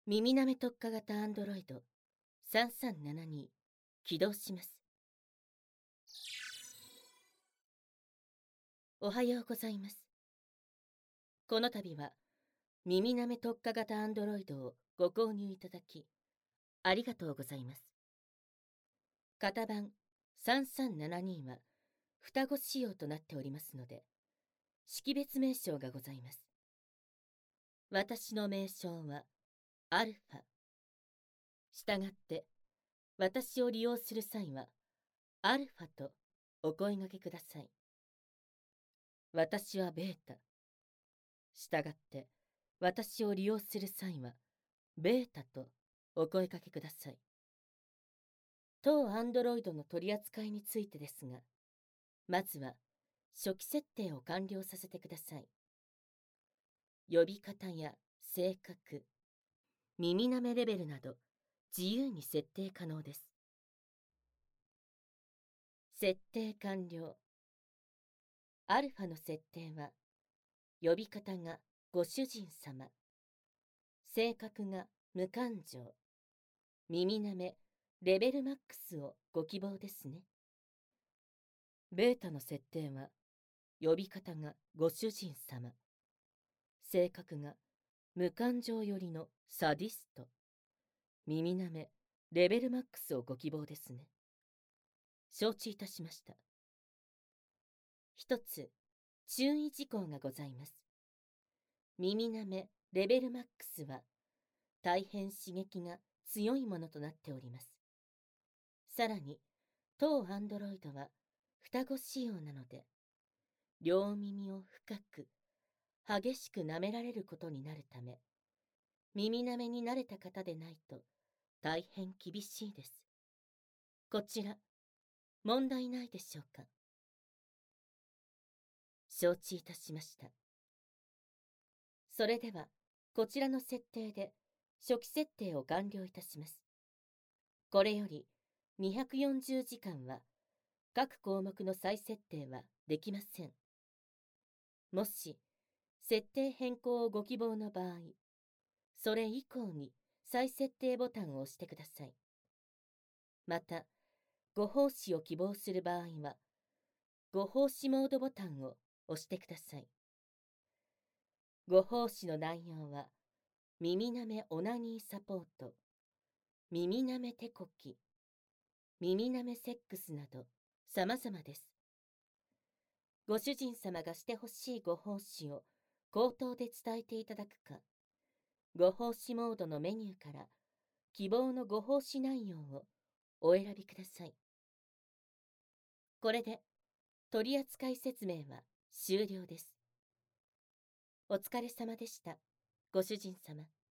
耳なめ特化型アンドロイド3372起動します。おはようございます。この度は耳なめ特化型アンドロイドをご購入いただきありがとうございます。型番3372は双子仕様となっておりますので、識別名称がございます。私の名称はアルファ。したがって私を利用する際はアルファとお声掛けください。私はベータ。したがって私を利用する際はベータとお声掛けください。当アンドロイドの取り扱いについてですが、まずは初期設定を完了させてください。呼び方や性格、耳なめレベルなど自由に設定可能です。設定完了。アルファの設定は、呼び方がご主人様、性格が無感情、耳なめレベルマックスをご希望ですね。ベータの設定は、呼び方がご主人様、性格が無感情寄りのサディスト、耳なめレベルマックスをご希望ですね。承知いたしました。一つ注意事項がございます。耳なめレベルマックスは大変刺激が強いものとなっております。さらに当アンドロイドは双子仕様なので、両耳を深く激しく舐められることになるため、耳なめに慣れた方でないと大変厳しいです。こちら問題ないでしょうか。承知いたしました。それではこちらの設定で初期設定を完了いたします。これより240時間は各項目の再設定はできません。もし設定変更をご希望の場合、それ以降に再設定ボタンを押してください。また、ご奉仕を希望する場合は、ご奉仕モードボタンを押してください。ご奉仕の内容は、耳なめオナニーサポート、耳なめ手こき、耳なめセックスなど様々です。ご主人様がしてほしいご奉仕を口頭で伝えていただくか、ご奉仕モードのメニューから希望のご奉仕内容をお選びください。これで取扱説明は終了です。お疲れ様でした、ご主人様。